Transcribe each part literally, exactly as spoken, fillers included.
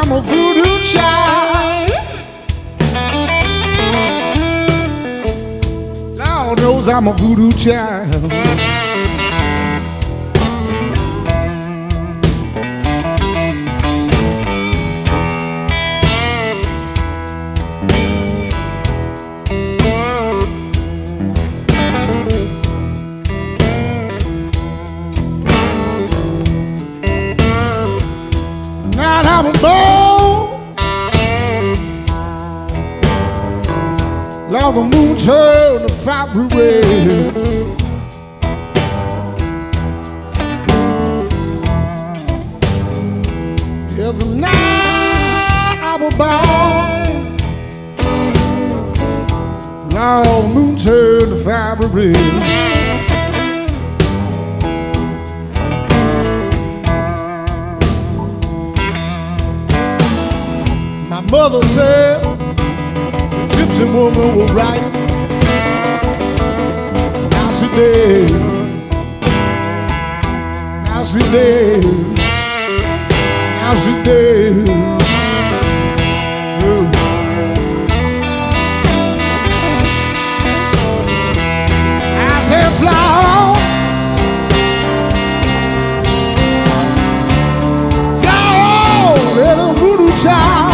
I'm a voodoo child. Lord knows I'm a voodoo child. I'm a bow. Now the moon turned to fiery red. Every night I'm a bow. Now the moon turned to fiery red. My mother said the gypsy woman was right. Now she dead. Now she dead. Now she dead. Yeah. I said fly on. Fly on, little voodoo child.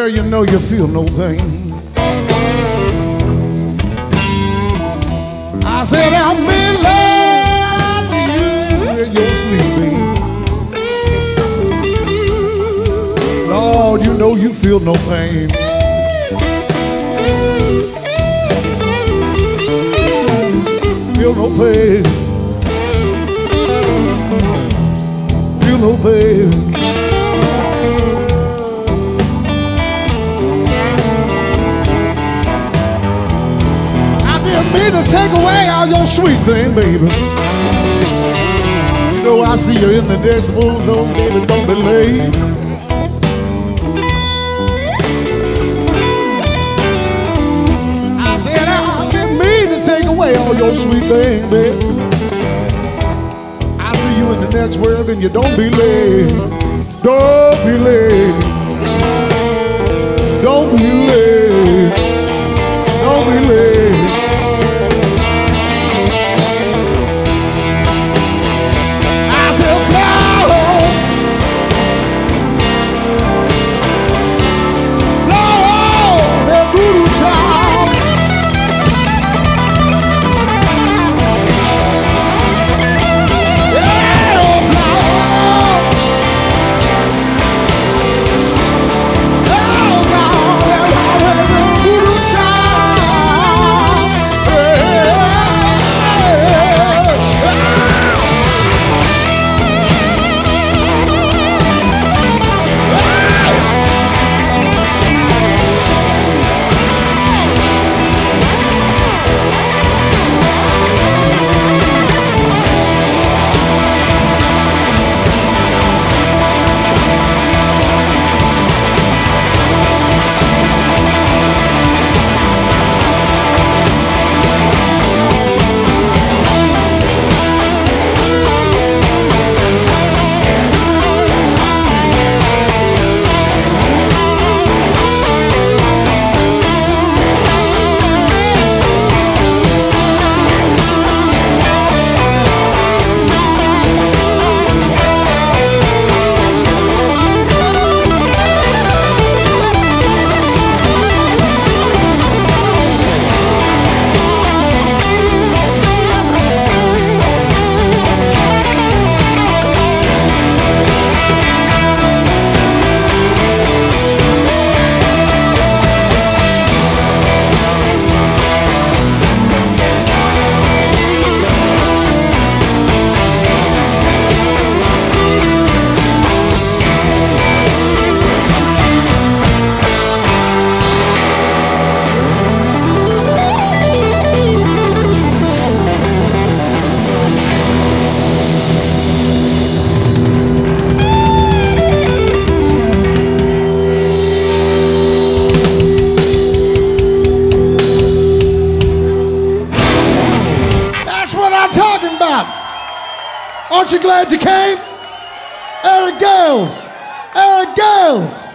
Girl, you know you feel no pain. I said I'm in love with you in your sleep, babe. Lord, you know you feel no pain. Feel no pain. Feel no pain. Me to take away all your sweet thing, baby. You know I see you in the next mood, no, baby, don't be late. I said I've been mean to take away all your sweet thing, baby. I see you in the next world and you don't be late. Don't be late. Don't be late. Don't be late. Aren't you glad you came? Eric Gales! Eric Gales!